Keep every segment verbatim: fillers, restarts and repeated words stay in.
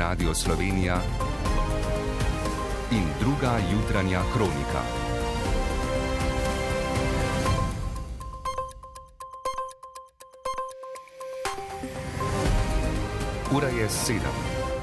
Radio Slovenija in druga jutranja kronika. Ura je sedem.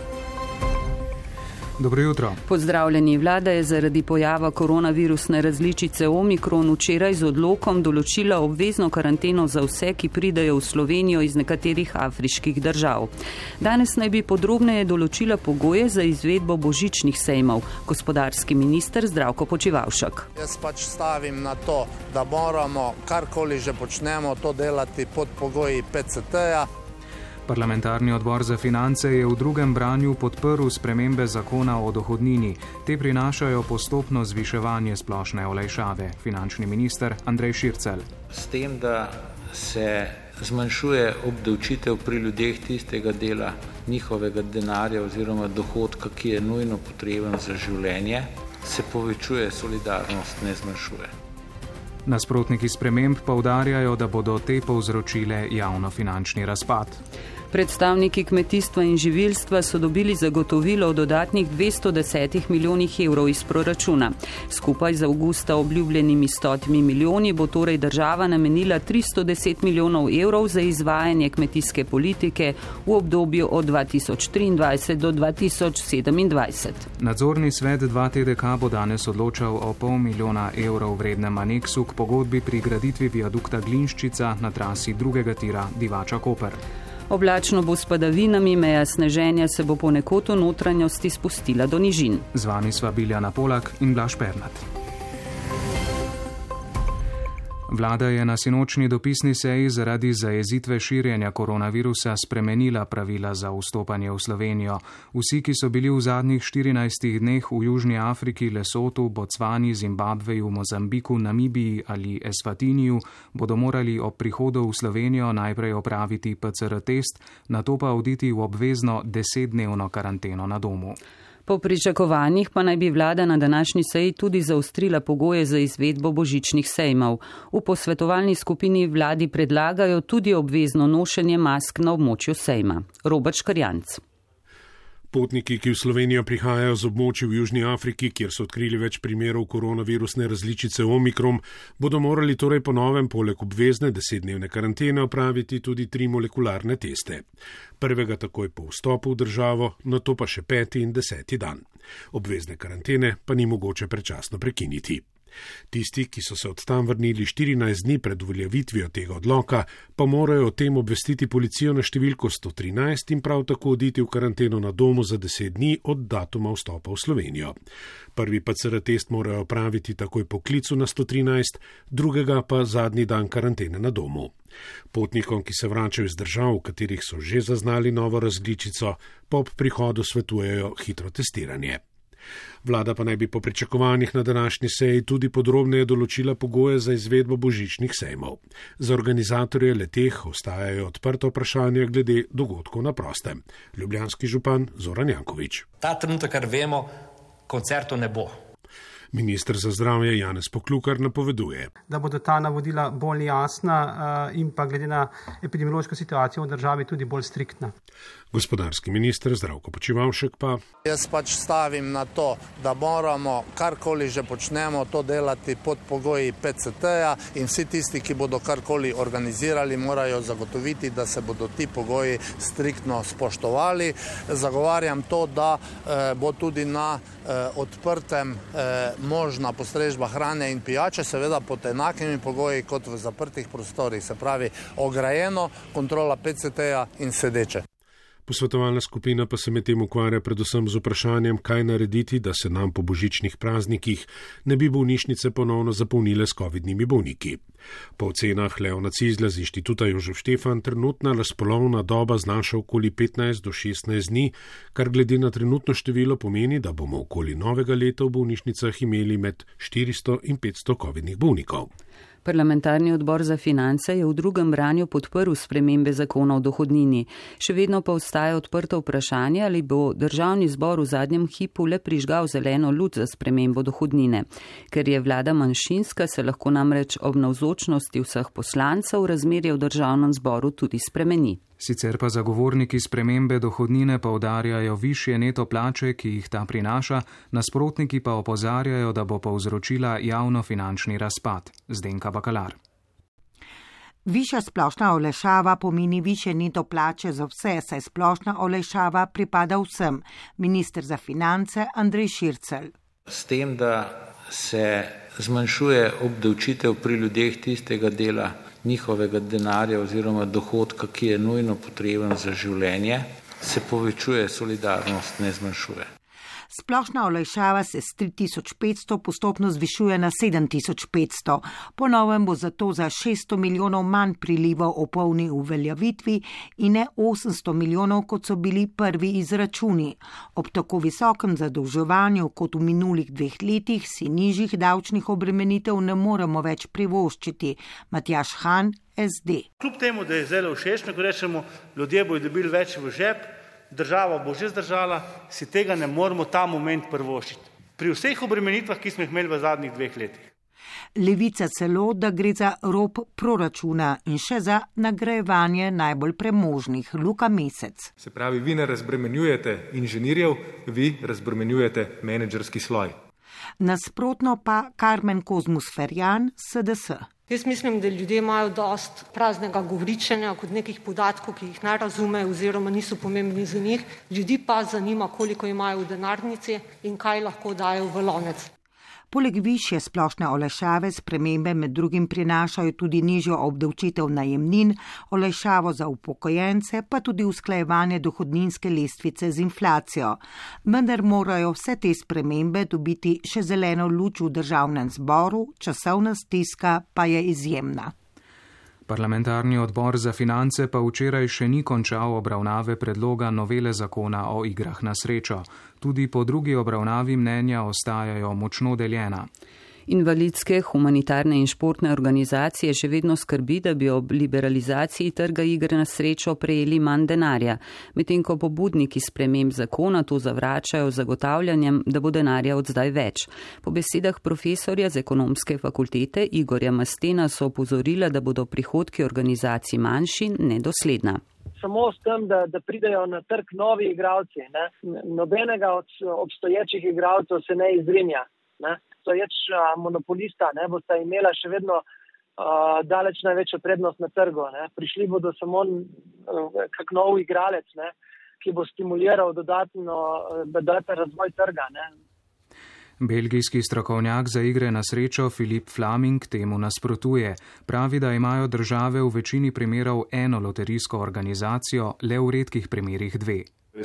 Dobro jutro. Pozdravljeni. Vlada je zaradi pojava koronavirusne različice Omikron včeraj z odlokom določila obvezno karanteno za vse, ki pridejo v Slovenijo iz nekaterih afriških držav. Danes naj bi podrobneje določila pogoje za izvedbo božičnih sejmov. Gospodarski minister Zdravko Počivalšek. Jaz pač stavim na to, da moramo karkoli že počnemo to delati pod pogoji P C T-ja. Parlamentarni odbor za finance je v drugem branju podprl spremembe zakona o dohodnini. Te prinašajo postopno zviševanje splošne olajšave. Finančni minister Andrej Šircelj. S tem, da se zmanjšuje obdavčitev pri ljudeh tistega dela njihovega denarja oziroma dohodka, ki je nujno potreben za življenje, se povečuje solidarnost, ne zmanjšuje. Nasprotniki sprememb poudarjajo, da bodo te povzročile javnofinančni razpad. Predstavniki kmetijstva in živilstva so dobili zagotovilo o dodatnih dvesto deset milijonih evrov iz proračuna. Skupaj z avgusta obljubljenimi stotimi milijoni bo torej država namenila tristo deset milijonov evrov za izvajanje kmetijske politike v obdobju od dva tisoč triindvajset do dva tisoč sedemindvajset. Nadzorni svet dva T D K bo danes odločal o pol milijona evrov vrednem aneksu k pogodbi pri graditvi viadukta Glinščica na trasi drugega tira Divača-Koper. Oblačno bo s padavinami, meja sneženja se bo ponekod v notranjosti spustila do nižin. Z vami sva Biljana Polak in Blaž Pernat. Vlada je na sinočni dopisni seji zaradi zajezitve širjenja koronavirusa spremenila pravila za vstopanje v Slovenijo. Vsi, ki so bili v zadnjih štirinajstih dneh v Južni Afriki, Lesotu, Bocvani, Zimbabveju, Mozambiku, Namibiji ali Eswatiniju, bodo morali ob prihodu v Slovenijo najprej opraviti P C R test, nato pa oditi v obvezno desetdnevno karanteno na domu. Po pričakovanjih pa naj bi vlada na današnji seji tudi zaostrila pogoje za izvedbo božičnih sejmov. V posvetovalni skupini vladi predlagajo tudi obvezno nošenje mask na območju sejma. Robert Škarjanc. Potniki, ki v Slovenijo prihajajo z območij v Južni Afriki, kjer so odkrili več primerov koronavirusne različice Omikron, bodo morali torej po novem poleg obvezne desetdnevne karantene opraviti tudi tri molekularne teste. Prvega takoj po vstopu v državo, nato pa še peti in deseti dan. Obvezne karantene pa ni mogoče predčasno prekiniti. Tisti, ki so se od tam vrnili štirinajst dni pred uveljavitvijo tega odloka, pa morajo o tem obvestiti policijo na številko sto trinajst in prav tako oditi v karanteno na domu za deset dni od datuma vstopa v Slovenijo. Prvi P C R test morajo opraviti takoj po klicu na sto trinajst, drugega pa zadnji dan karantene na domu. Potnikom, ki se vračajo iz držav, v katerih so že zaznali novo različico, pa ob prihodu svetujejo hitro testiranje. Vlada pa naj bi po pričakovanjih na današnji seji tudi podrobneje določila pogoje za izvedbo božičnih sejmov. Za organizatorje leteh ostajajo odprta vprašanja glede dogodkov na prostem. Ljubljanski župan Zoran Janković. Ta trenutek, kar vemo, koncertov ne bo. Minister za zdravje Janez Poklukar napoveduje, da bodo ta navodila bolj jasna in pa glede na epidemiološko situacijo v državi tudi bolj striktna. Gospodarski minister Zdravko Počivalšek pa. Jaz pač stavim na to, da moramo karkoli že počnemo to delati pod pogoji P C T-ja in vsi tisti, ki bodo karkoli organizirali, morajo zagotoviti, da se bodo ti pogoji striktno spoštovali. Zagovarjam to, da eh, bo tudi na eh, odprtem eh, možna postrežba hrane in pijače, seveda pod enakimi pogoji kot v zaprtih prostorih, se pravi ograjeno, kontrola P C T-ja in sedeče. Posvetovalna skupina pa se med tem ukvarja predvsem z vprašanjem, kaj narediti, da se nam po božičnih praznikih ne bi bolnišnice ponovno zapolnile s covidnimi bolniki. Po ocenah Leona Cizlja z Inštituta Jožef Štefan trenutna razpolovna doba znaša okoli petnajst do šestnajst dni, kar glede na trenutno število pomeni, da bomo okoli novega leta v bolnišnicah imeli med štiristo in petsto covidnih bolnikov. Parlamentarni odbor za finance je v drugem branju podprl spremembe zakona o dohodnini. Še vedno pa ostaja odprto vprašanje, ali bo državni zbor v zadnjem hipu le prižgal zeleno luč za spremembo dohodnine. Ker je vlada manjšinska, se lahko namreč ob navzočnosti vseh poslancev razmerje v državnem zboru tudi spremeni. Sicer pa zagovorniki spremembe dohodnine poudarjajo višje neto plače, ki jih ta prinaša, nasprotniki pa opozarjajo, da bo povzročila javnofinančni razpad. Zdenka Bakalar. Višja splošna olajšava pomeni višje neto plače za vse, saj splošna olajšava pripada vsem. Minister za finance Andrej Šircelj. S tem, da se zmanjšuje obdavčitev pri ljudeh tistega dela njihovega denarja oziroma dohodka, ki je nujno potreben za življenje, se povečuje solidarnost, ne zmanjšuje. Splošna olajšava se s tri tisoč petsto postopno zvišuje na sedem tisoč petsto. Po novem bo zato za šeststo milijonov manj prilivov ob polni uveljavitvi in ne osemsto milijonov, kot so bili prvi izračuni. Ob tako visokem zadolževanju kot v minulih dveh letih si nižjih davčnih obremenitev ne moremo več privoščiti. Matjaž Han, S D. Kljub temu, da je zelo všečno, ko rečemo, ljudje bodo dobili več v žep, država bo že zdržala, si tega ne moremo ta moment privoščiti. Pri vseh obremenitvah, ki smo jih imeli v zadnjih dveh letih. Levica celo, da gre za rob proračuna in še za nagrajevanje najbolj premožnih. Luka Mesec. Se pravi, vi ne razbremenjujete inženirjev, vi razbremenjujete menedžerski sloj. Nasprotno pa Karmen Kozmus Ferjan, S D S. Jaz mislim, da ljudje imajo dost praznega govoričenja kot nekih podatkov, ki jih ne razumejo oziroma niso pomembni za njih. Ljudi pa zanima, koliko imajo v denarnici in kaj lahko dajo v lonec. Poleg višje splošne olajšave spremembe med drugim prinašajo tudi nižjo obdavčitev najemnin, olajšavo za upokojence, pa tudi usklajevanje dohodninske lestvice z inflacijo. Vendar morajo vse te spremembe dobiti še zeleno luč v državnem zboru, časovna stiska pa je izjemna. Parlamentarni odbor za finance pa včeraj še ni končal obravnave predloga novele zakona o igrah na srečo. Tudi po drugi obravnavi mnenja ostajajo močno deljena. Invalidske, humanitarne in športne organizacije še vedno skrbi, da bi ob liberalizaciji trga igre na srečo prejeli manj denarja, medtem ko pobudniki sprememb zakona to zavračajo z zagotavljanjem, da bo denarja od zdaj več. Po besedah profesorja z ekonomske fakultete Igorja Mastena so opozorila, da bodo prihodki organizacij manjši, nedosledna. Samo s tem, da, da pridejo na trg novi igralci. Ne? Nobenega od obstoječih igralcev se ne izrinja. Ne? Stoječ monopolista ne, bosta imela še vedno uh, daleč največjo prednost na trgu. Ne. Prišli bodo samo uh, kak nov igralec, ne, ki bo stimuliral dodatno, dodatno razvoj trga. Ne. Belgijski strokovnjak za igre na srečo Filip Flaming temu nasprotuje. Pravi, da imajo države v večini primerov eno loterijsko organizacijo, le v redkih primerih dve.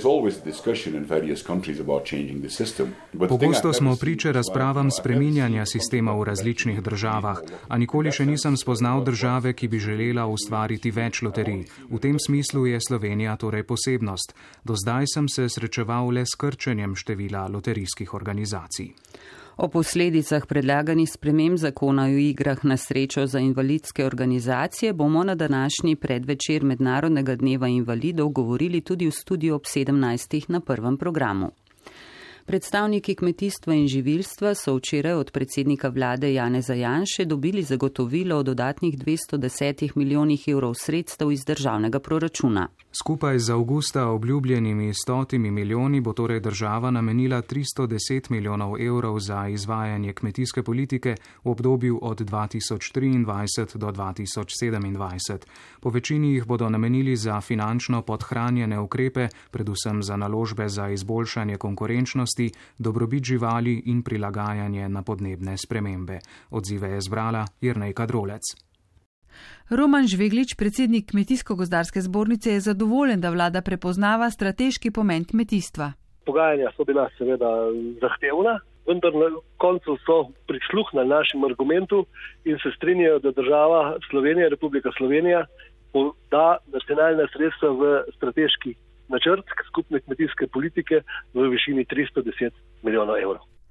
Pogosto smo priče razpravam spreminjanja sistema v različnih državah, a nikoli še nisem spoznal države, ki bi želela ustvariti več loterij. V tem smislu je Slovenija torej posebnost. Do zdaj sem se srečeval le s krčenjem števila loterijskih organizacij. O posledicah predlaganih sprememb zakona o igrah na srečo za invalidske organizacije bomo na današnji predvečer Mednarodnega dneva invalidov govorili tudi v studiu ob sedemnajstih na prvem programu. Predstavniki kmetijstva in živilstva so včeraj od predsednika vlade Janeza Janše dobili zagotovilo o dodatnih dvesto deset milijonih evrov sredstev iz državnega proračuna. Skupaj z avgusta obljubljenimi stotimi milijoni bo torej država namenila tristo deset milijonov evrov za izvajanje kmetijske politike v obdobju od dva tisoč triindvajset do dva tisoč sedemindvajset. Po večini jih bodo namenili za finančno podhranjene ukrepe, predvsem za naložbe za izboljšanje konkurenčnosti, dobrobit živali in prilagajanje na podnebne spremembe. Odzive je zbrala Jernejka Drolec. Roman Žveglič, predsednik Kmetijsko-gozdarske zbornice, je zadovoljen, da vlada prepoznava strateški pomen kmetijstva. Pogajanja so bila seveda zahtevna, vendar na koncu so prisluhnili našim argumentu in se strinjajo, da država Slovenija, Republika Slovenija, da nacionalna sredstva v strateški načrt skupne kmetijske politike v višini tristo deset milijonov evrov.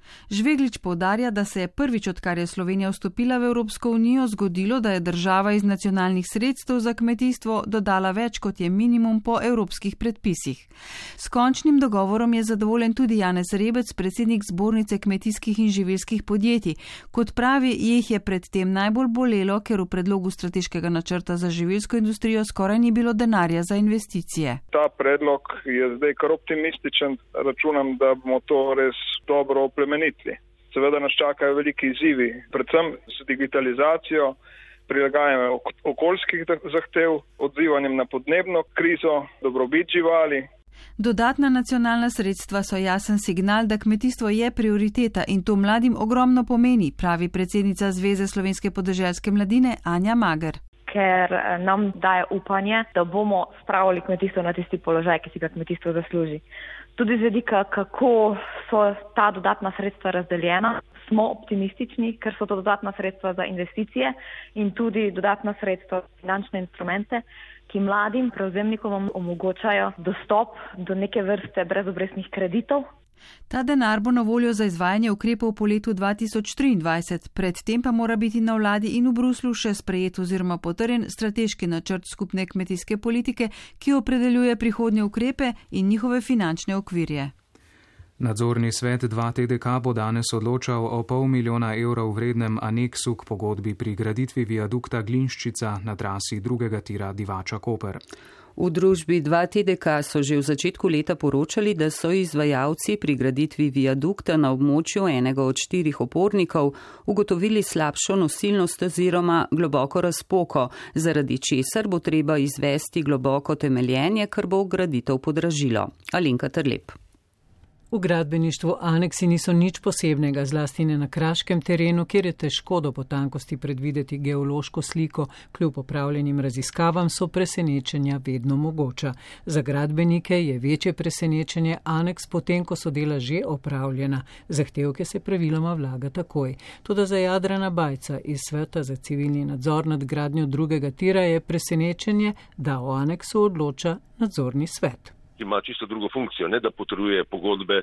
Žveglič poudarja, da se je prvič, odkar je Slovenija vstopila v Evropsko unijo, zgodilo, da je država iz nacionalnih sredstev za kmetijstvo dodala več, kot je minimum po evropskih predpisih. S končnim dogovorom je zadovoljen tudi Janez Rebec, predsednik Zbornice kmetijskih in živilskih podjetij. Kot pravi, jih je predtem najbolj bolelo, ker v predlogu strateškega načrta za živilsko industrijo skoraj ni bilo denarja za investicije. Ta predlog je zdaj kar optimističen. Računam, da bomo to res dobro oplemenili. Seveda nas čakajo veliki izzivi, predvsem z digitalizacijo, prilagajanjem okoljskih zahtev, odzivanjem na podnebno krizo, dobrobit živali. Dodatna nacionalna sredstva so jasen signal, da kmetijstvo je prioriteta in to mladim ogromno pomeni, pravi predsednica Zveze slovenske podeželske mladine Anja Mager. Ker nam daje upanje, da bomo spravili kmetijstvo na tisti položaj, ki si ga kmetijstvo zasluži. Tudi z vidika, kako so ta dodatna sredstva razdeljena, smo optimistični, ker so to dodatna sredstva za investicije in tudi dodatna sredstva za finančne instrumente, ki mladim prevzemnikom omogočajo dostop do neke vrste brezobrestnih kreditov. Ta denar bo na voljo za izvajanje ukrepov po letu dva tisoč triindvajset, predtem pa mora biti na vladi in v Bruslu še sprejet oziroma potrjen strateški načrt skupne kmetijske politike, ki opredeljuje prihodnje ukrepe in njihove finančne okvirje. Nadzorni svet dva T D K bo danes odločal o pol milijona evrov vrednem aneksu k pogodbi pri graditvi viadukta Glinščica na trasi drugega tira Divača-Koper. V družbi dva T D K so že v začetku leta poročali, da so izvajalci pri graditvi viadukta na območju enega od štirih opornikov ugotovili slabšo nosilnost oziroma globoko razpoko, zaradi česar bo treba izvesti globoko temeljenje, kar bo graditev podražilo. Alenka Trlep. V gradbeništvu aneksi niso nič posebnega, zlasti ne na kraškem terenu, kjer je težko do potankosti predvideti geološko sliko, kljub opravljenim raziskavam so presenečenja vedno mogoča. Za gradbenike je večje presenečenje aneks potem, ko so dela že opravljena. Zahtevke se praviloma vlaga takoj. Toda za Jadrana Bajca iz Sveta za civilni nadzor nad gradnjo drugega tira je presenečenje, da o aneksu odloča nadzorni svet. Ima čisto drugo funkcijo, ne da potrjuje pogodbe,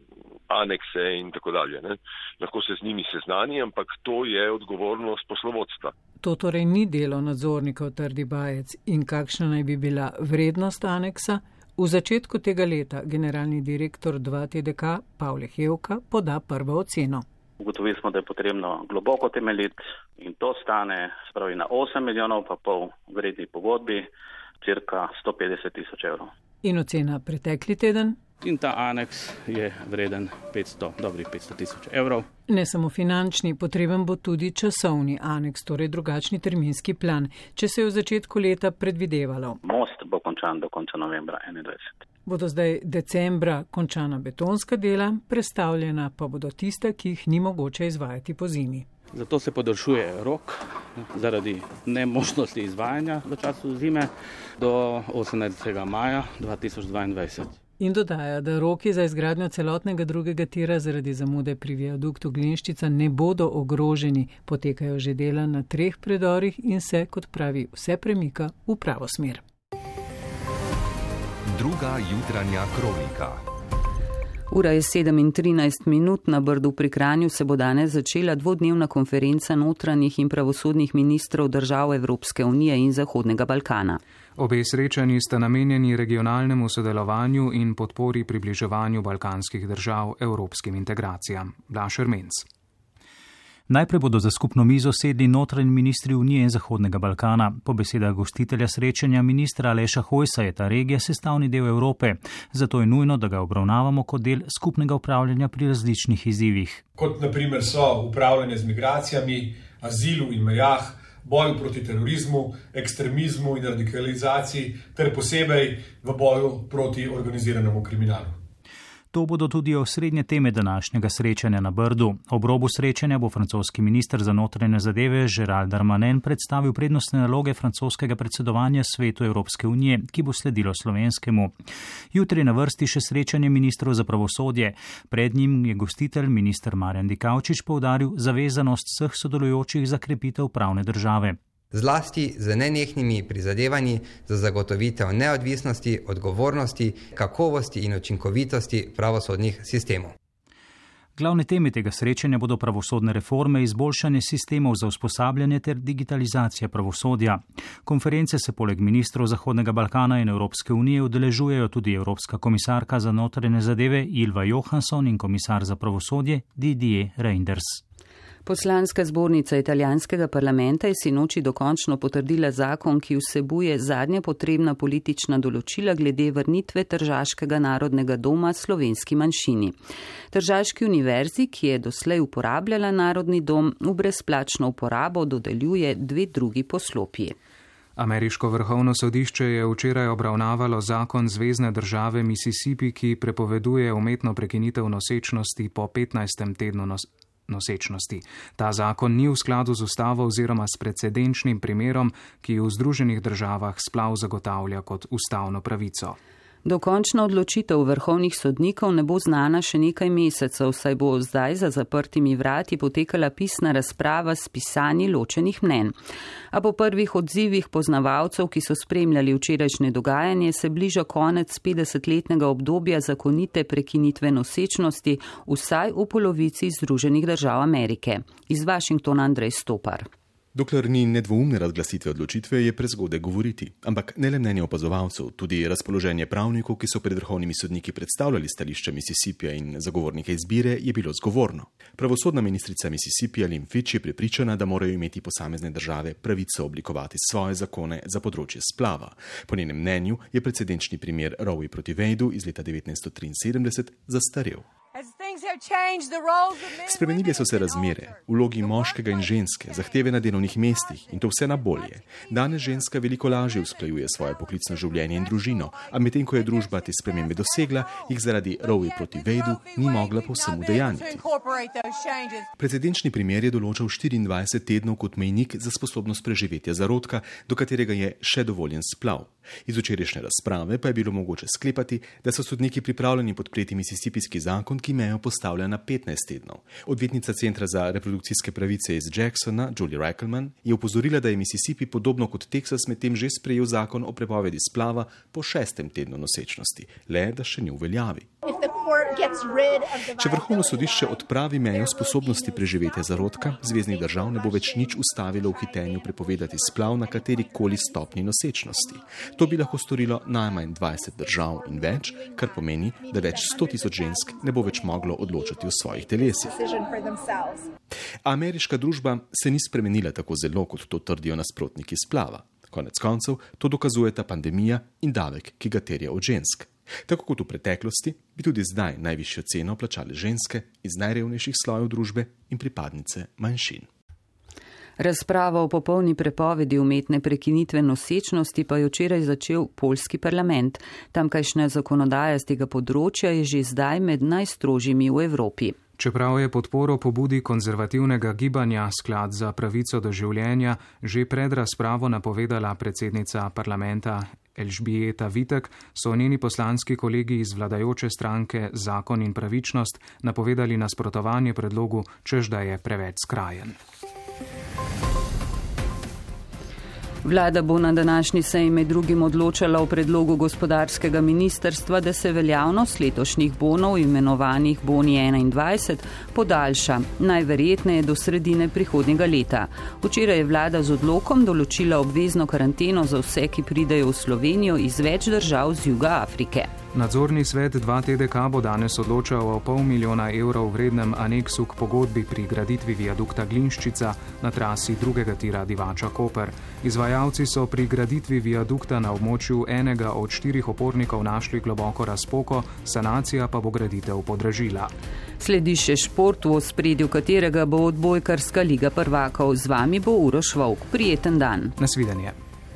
anekse in tako dalje. Ne. Lahko se z njimi seznani, ampak to je odgovornost poslovodstva. To torej ni delo nadzornikov, trdi Bajec. In kakšna naj bi bila vrednost aneksa? V začetku tega leta generalni direktor dva T D K Pavle Hevka poda prvo oceno. Ugotovili smo, da je potrebno globoko temeljiti in to stane spravi na osem milijonov pa pol vredni pogodbi, cirka sto petdeset tisoč evrov. In ocena pretekli teden? In ta aneks je vreden petsto, dobrih petsto tisoč evrov. Ne samo finančni, potreben bo tudi časovni aneks, torej drugačni terminski plan, če se je v začetku leta predvidevalo. Most bo končan do konca novembra enaindvajset. Bodo zdaj decembra končana betonska dela, prestavljena pa bodo tiste, ki jih ni mogoče izvajati po zimi. Zato se podaljšuje rok zaradi nemožnosti izvajanja v času zime do osemnajstega maja dva tisoč dvaindvajset. In dodaja, da roki za izgradnjo celotnega drugega tira zaradi zamude pri viaduktu Glinščica ne bodo ogroženi. Potekajo že dela na treh predorih in se, kot pravi, vse premika v pravo smer. Druga jutranja kronika. Ura je sedem in trinajst minut. Na Brdu pri Kranju se bo danes začela dvodnevna konferenca notranjih in pravosodnih ministrov držav Evropske unije in Zahodnega Balkana. Obe srečanji sta namenjeni regionalnemu sodelovanju in podpori približevanju balkanskih držav evropskim integracijam. Blaž Ermenc. Najprej bodo za skupno mizo sedli notranji ministri Unije in Zahodnega Balkana. Po besedah gostitelja srečanja ministra Aleša Hojsa je ta regija sestavni del Evrope, zato je nujno, da ga obravnavamo kot del skupnega upravljanja pri različnih izzivih. Kot naprimer so upravljanje z migracijami, azilu in mejah, boju proti terorizmu, ekstremizmu in radikalizaciji ter posebej v boju proti organiziranemu kriminalu. To bodo tudi osrednje teme današnjega srečanja na Brdu. Ob robu srečanja bo francoski minister za notranje zadeve Gérald Darmanin predstavil prednostne naloge francoskega predsedovanja Svetu Evropske unije, ki bo sledilo slovenskemu. Jutri je na vrsti še srečanje ministrov za pravosodje. Pred njim je gostitelj minister Marjan Dikaučič poudaril zavezanost vseh sodelujočih za krepitev pravne države. Zlasti z nenehnimi prizadevanji za zagotovitev neodvisnosti, odgovornosti, kakovosti in učinkovitosti pravosodnih sistemov. Glavne teme tega srečanja bodo pravosodne reforme, izboljšanje sistemov za usposabljanje ter digitalizacija pravosodja. Konference se poleg ministrov Zahodnega Balkana in Evropske unije udeležujejo tudi Evropska komisarka za notranje zadeve Ylva Johansson in komisar za pravosodje Didier Reynders. Poslanska zbornica italijanskega parlamenta je sinoči dokončno potrdila zakon, ki vsebuje zadnja potrebna politična določila glede vrnitve Tržaškega narodnega doma slovenski manjšini. Tržaški univerzi, ki je doslej uporabljala narodni dom, v brezplačno uporabo dodeljuje dve drugi poslopji. Ameriško vrhovno sodišče je včeraj obravnavalo zakon zvezne države Mississippi, ki prepoveduje umetno prekinitev nosečnosti po petnajstem tednu nosečnosti. nosečnosti. Ta zakon ni v skladu z ustavo oziroma s precedenčnim primerom, ki v Združenih državah splav zagotavlja kot ustavno pravico. Dokončna odločitev vrhovnih sodnikov ne bo znana še nekaj mesecev, saj bo zdaj za zaprtimi vrati potekala pisna razprava s pisanji ločenih mnenj. A po prvih odzivih poznavalcev, ki so spremljali včerajšnje dogajanje, se bliža konec petdesetletnega obdobja zakonite prekinitve nosečnosti, vsaj v polovici Združenih držav Amerike. Iz Washingtona Andrej Stopar. Dokler ni nedvoumne razglasitve odločitve, je prezgodaj govoriti. Ampak ne le mnenje opazovalcev, tudi razpoloženje pravnikov, ki so pred vrhovnimi sodniki predstavljali stališča Mississippija in zagovornike izbire, je bilo zgovorno. Pravosodna ministrica Mississippija Lim Fitch je prepričana, da morajo imeti posamezne države pravico oblikovati svoje zakone za področje splava. Po njenem mnenju je precedenčni primer Roe proti Wadeu iz leta devetnajststo triinsedemdeset zastarel. Spremenile so se razmere, vlogi moškega in ženske, zahteve na delovnih mestih in to vse na bolje. Danes ženska veliko lažje usklajuje svoje poklicno življenje in družino, a medtem ko je družba te spremembe dosegla, jih zaradi Roe proti Wadeu ni mogla povsem udejanjiti. Precedenčni primer je določal štiriindvajset tednov kot mejnik za sposobnost preživetja zarodka, do katerega je še dovoljen splav. Iz včerajšnje razprave pa je bilo mogoče sklepati, da so sodniki pripravljeni podpreti misissippijski zakon, ki mejo postavlja na petnajst tednov. Odvetnica Centra za reprodukcijske pravice iz Jacksona, Julie Reckelman, je upozorila, da je Mississippi podobno kot Teksas medtem že sprejel zakon o prepovedi splava po šestem tednu nosečnosti, le da še ni v veljavi. Če vrhovno sodišče odpravi mejo sposobnosti preživetja zarodka, zveznih držav ne bo več nič ustavilo v hitenju prepovedati splav na katerikoli stopni nosečnosti. To bi lahko storilo najmanj dvajset držav in več, kar pomeni, da več sto tisoč žensk ne bo več moglo odločati o svojih telesih. Ameriška družba se ni spremenila tako zelo, kot to trdijo nasprotniki splava. Konec koncev to dokazujeta pandemija in davek, ki ga terja od žensk. Tako kot v preteklosti, bi tudi zdaj najvišjo ceno plačale ženske iz najrevnejših slojev družbe in pripadnice manjšin. Razprava o popolni prepovedi umetne prekinitve nosečnosti pa je včeraj začel poljski parlament. Tamkajšnja zakonodaja z tega področja je že zdaj med najstrožjimi v Evropi. Čeprav je podporo pobudi konzervativnega gibanja Sklad za pravico do življenja že pred razpravo napovedala predsednica parlamenta Elžbieta Vitek, so njeni poslanski kolegi iz vladajoče stranke Zakon in pravičnost napovedali nasprotovanje predlogu, čež da je preveč skrajen. Vlada bo na današnji seji med drugim odločala o predlogu gospodarskega ministrstva, da se veljavnost letošnjih bonov, imenovanih boni enaindvajset, podaljša, najverjetneje do sredine prihodnjega leta. Včeraj je vlada z odlokom določila obvezno karanteno za vse, ki pridejo v Slovenijo iz več držav z juga Afrike. Nadzorni svet dva T D K bo danes odločal o pol milijona evrov vrednem aneksu k pogodbi pri graditvi viadukta Glinščica na trasi drugega tira Divača-Koper. Izvajalci so pri graditvi viadukta na območju enega od štirih opornikov našli globoko razpoko, sanacija pa bo graditev podražila. Sledi še šport, v ospredju katerega bo odbojkarska liga prvakov. Z vami bo Uroš Vovk. Prijeten dan. Nasvidenje.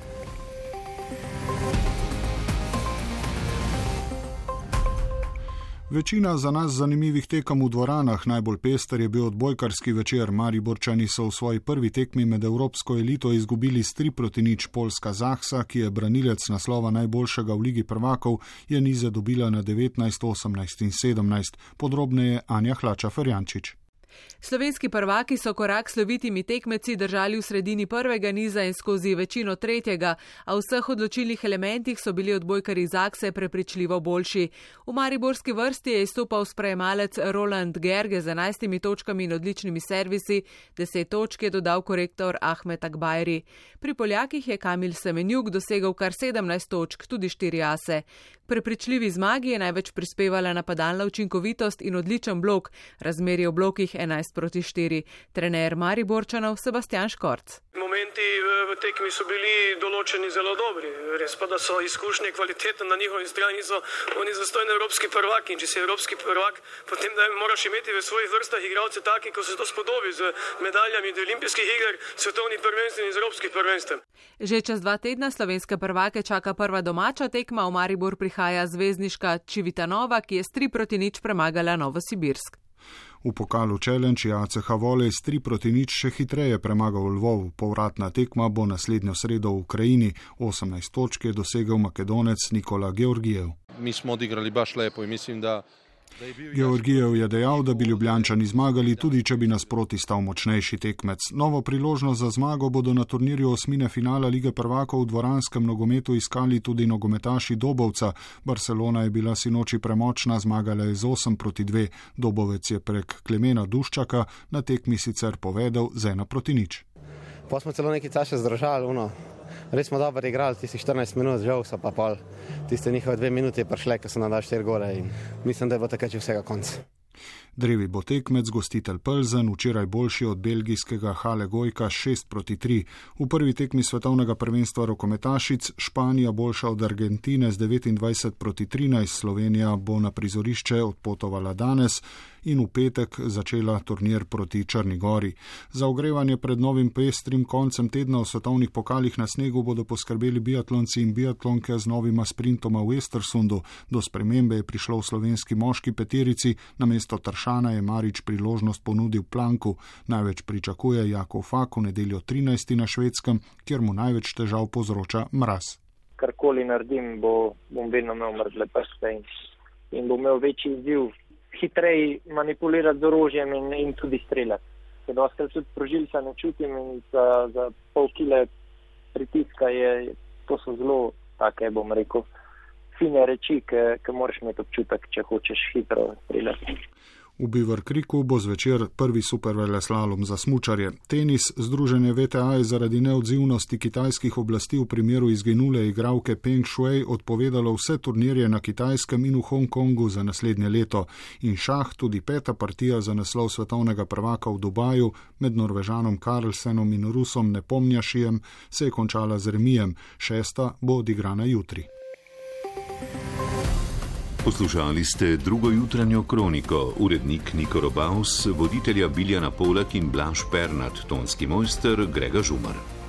Večina za nas zanimivih tekem v dvoranah, najbolj pester je bil odbojkarski večer. Mariborčani so v svoji prvi tekmi med evropsko elito izgubili s tri proti nič. Poljska Zahsa, ki je branilec naslova najboljšega v ligi prvakov, je nize dobila na devetnajst, osemnajst in sedemnajst. Podrobneje Anja Hlača-Ferjančič. Slovenski prvaki so korak s slovitimi tekmeci držali v sredini prvega niza in skozi večino tretjega, a v vseh odločilnih elementih so bili odbojkarji Zakse prepričljivo boljši. V mariborski vrsti je izstopal sprejemalec Roland Gerge z enajstimi točkami in odličnimi servisi, deset točk je dodal korektor Ahmed Akbajri. Pri Poljakih je Kamil Semenjuk dosegel kar sedemnajst točk, tudi štiri ase. K prepričljivi zmagi je največ prispevala napadalna učinkovitost in odličen blok, razmerje v blokih enajst proti štiri. Trener Mariborčanov Sebastian Škorc. Momenti v tekmi so bili določeni zelo dobri, res pa, da so izkušnje kvalitete na njihovi strani, so oni zastojni evropski prvaki in če si evropski prvak, potem da moraš imeti v svojih vrstah igralce taki, ko se to spodobi z medaljami od olimpijskih iger, svetovnih prvenstev in z evropskih prvenstev. Že čez dva tedna slovenske prvake čaka prva domača tekma, v Maribor prihaja zvezdniška Čivitanova, ki je s tri proti nič premagala Novosibirsk. V pokalu Challenge je A C H Volej s tri proti nič še hitreje premagal Lvov. Povratna tekma bo naslednjo sredo v Ukrajini. osemnajst točk je dosegel Makedonec Nikola Georgijev. Mi smo odigrali baš lepo in mislim, da Georgijev je dejal, da bi Ljubljančani zmagali, tudi če bi nasproti stal močnejši tekmec. Novo priložnost za zmago bodo na turnirju osmine finala Lige prvakov v dvoranskem nogometu iskali tudi nogometaši Dobovca. Barcelona je bila sinoči premočna, zmagala je z osem proti dve. Dobovec je prek Klemena Duščaka na tekmi sicer povedal z ena proti nič. Pa smo celo nekaj časa zdržali, uno. Res smo dobro igrali, tisti štirinajst minut, žal so pa pol. Tiste njihove dve minuti prišle, ko so nam dali štiri gore in mislim, da bo takrat že vsega konca. Drevi bo tekmec, gostitelj Plzen, včeraj boljši od belgijskega Hale Gojka šest proti tri. V prvi tekmi svetovnega prvenstva rokometašic Španija boljša od Argentine z devetindvajset proti trinajst. Slovenija bo na prizorišče odpotovala danes in v petek začela turnir proti Črni Gori. Za ogrevanje pred novim pestrim koncem tedna v svetovnih pokalih na snegu bodo poskrbeli biatlonci in biatlonke z novima sprintoma v Estersundu. Do spremembe je prišlo v slovenski moški peterici, namesto Tršana je Marič priložnost ponudil Planku. Največ pričakuje Jakov Fak v nedeljo trinajsti na Švedskem, kjer mu največ težav povzroča mraz. Karkoli naredim, bo, bom vedno imel mrzle prste in, in bom imel večji izziv. Hitreje manipulirati z orožjem in, in tudi streljati. Ker doskrat tudi prožilca ne čutim in za, za pol kile pritiska je, to so zelo take, bom rekel, fine reči, ki moraš imeti občutek, če hočeš hitro streljati. V Beaver Creeku bo zvečer prvi superveleslalom za smučarje. Tenis. Združenje V T A je zaradi neodzivnosti kitajskih oblasti v primeru izginule igralke Peng Shuai odpovedalo vse turnirje na Kitajskem in v Hongkongu za naslednje leto. In šah, tudi peta partija za naslov svetovnega prvaka v Dubaju med Norvežanom Carlsenom in Rusom Nepomnjašijem se je končala z remijem. Šesta bo odigrana jutri. Poslušali ste drugo jutranjo kroniko, urednik Niko Robaus, voditelja Biljana Polak in Blaž Pernat, tonski mojster Grega Žumar.